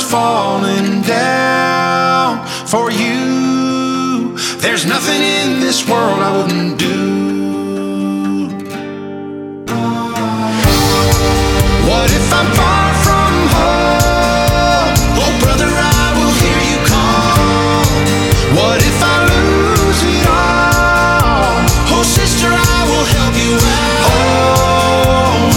falling down for you. There's nothing in this world I wouldn't do.